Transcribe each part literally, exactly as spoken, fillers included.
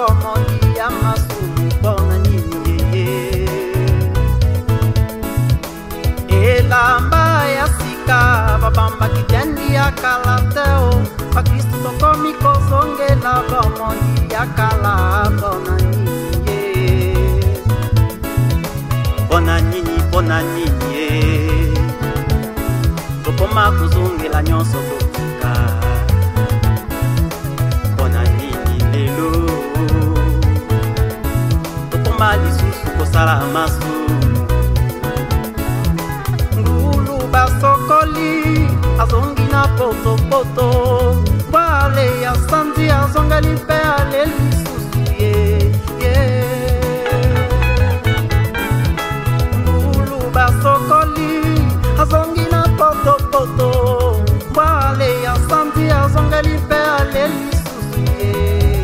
bomoi ya masumu mpona nini ye elamba ya sika babambaki diandi ya kala te o bakristu tokomi kozongela bomoi ya kala mpona nini ye mpona nini mpona nini ye tokoma kozongela nyonso totika mpona nini lelo tokoma lisusu kosala masumu ngulu basokoli azongi na potopoto bwale ya sanzi azongali mpe ale lisusu ye ye ngulu basokoli azongi na potopoto bwale ya sanzi azongali mpe ale lisusu ye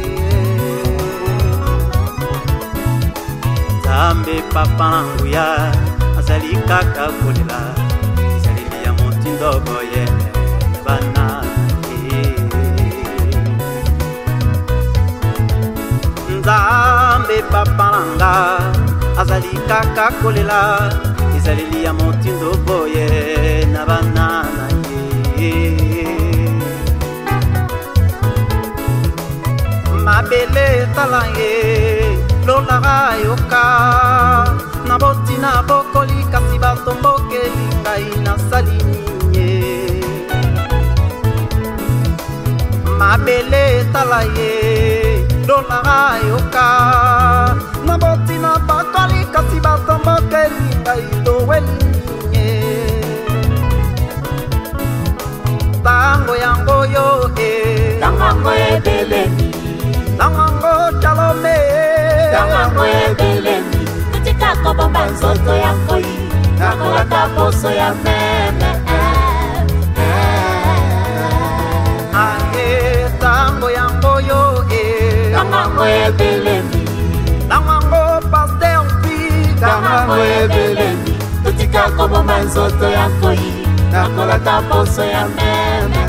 Nzambe papa nanguya azali kaka kolela ezaleli ya motindo boye bana ye Nzambe papa nanga azali kaka kolela ezaleli ya motindo boye na bana ye mabele tala ye lola yoka na botina bokoli kasi batombokeli ngai nasali ninye mabele tala ye lola yoka na botina bokoli kasi batombokeli ngai toweli ninye tango yango yo e tango ebeleni tango chalome tango ebeleni kutika kobomba nzoto ya koi nakolaka poso ya meme ae tango yango yo e tango ebeleni tango pasteur pi tango ebeleni kutika kobomba nzoto ya koi nakolaka poso ya meme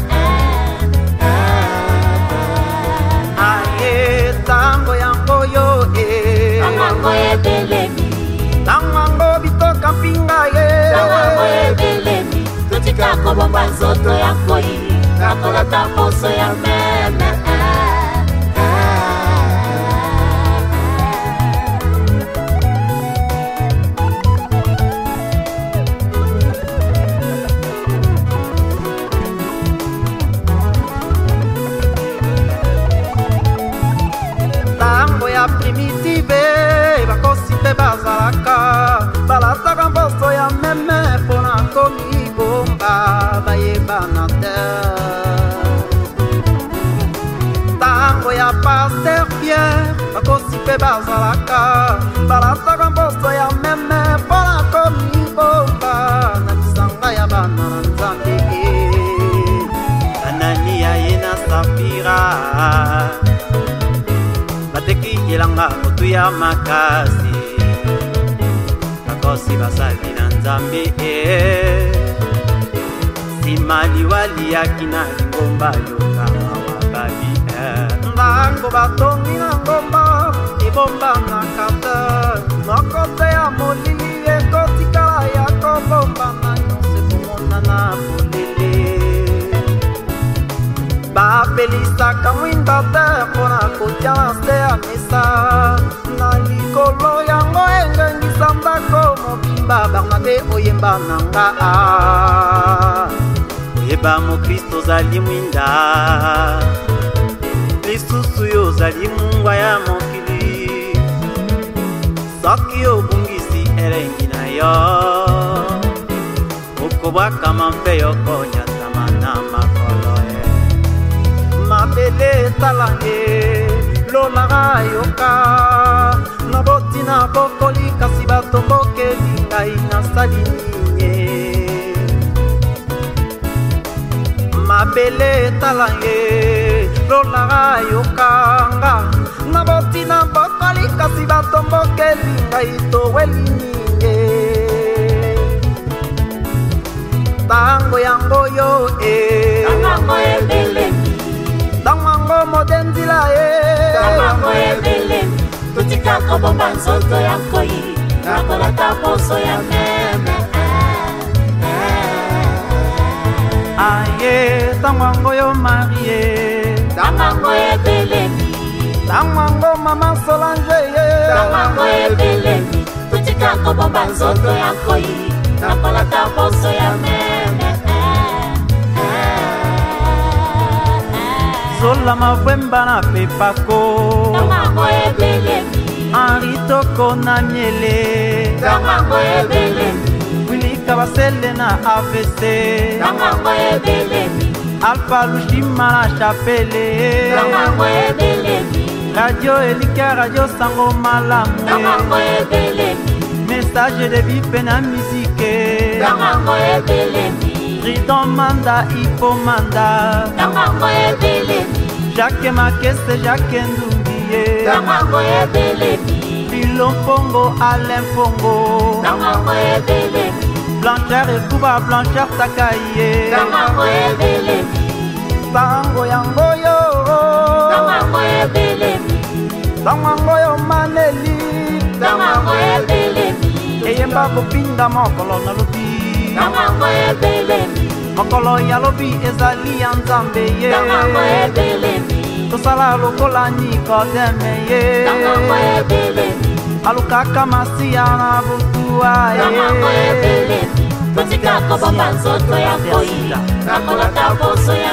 ae tango yango yo e tango ebeleni tango bitoka pinga ye tango ebeleni kutika kobomba nzoto ya koi nakolaka poso ya meme primitive bakosi mpe bazalaka balataka mposo ya meme mpona komibomba bayebana te tango ya paster Pierre bakosi mpe bazalaka balataka mposo ya meme mpona komibomba na lisanga ya bana na Nzambe Anania ye na Safira bateki elanga motu ya makasi bakosi basali na Nzambe nsima liwaliaki na lingomba yokama wababi ndango batongi na ngomba ebombanaka te moko te ya molili ekotikala ya kobombana nyonso ekomonana bolele bapelisaka mwinda te mpona kotia na se ya mesa na likolo yango engengisa ndako mobimba Barnabe oyemba nanga oyeba mokristo ozali mwinda lisusu yo ozali mungwa ya mokili soki obungisi elengi na yo okobwakama mpe yokonyatama na makolo mabele talange lolaka yoka na botina bokoli kasi batombokeli ngai nasali ninye mabele talange lolaka yokanga na botina bokoli kasi batombokeli ngai toweli ninye tango yango yo e tango ebeleni tango modenzila e Tango ebelemi Tutika kobomba nzoto ya nkoi Nakolata poso ya meme Aye, tango yo marie Tango ebelemi Tango mama Solange Tango ebelemi Tutika kobomba nzoto ya nkoi Nakolata poso ya meme Zola mavwemba na pepako Tango ebelemi Henri Toko na miele Tango ebelemi Wilika basele na A V C Tango ebelemi Alpha Lushima na chapele Tango ebelemi Radio Elika Radio Sango Malamu Tango ebelemi Message de bipe na musique Tango ebelemi Tridon Manda Ipo Manda Tango ebelemi Jacques Makese Jacques Ndungiye Tango ebelemi Philo Pongo Alain Pongo Tango ebelemi Blanchard et Kuba Blanchard Takaye Tango ebelemi Tango Yangoyo Tango ebelemi Tango yo Maneli Tango ebelemi Eyemba Kopinda Mokolo na lobi Tango ebelemi Mokolo ya lobi ezali ya Nzambe ye Tango ebelemi Tosala lokola Nikodeme ye Tango ebelemi Alukaka Masia na butua ye Tango ebelemi Tutika kobomba nzoto ya nkoi Nakolata poso ya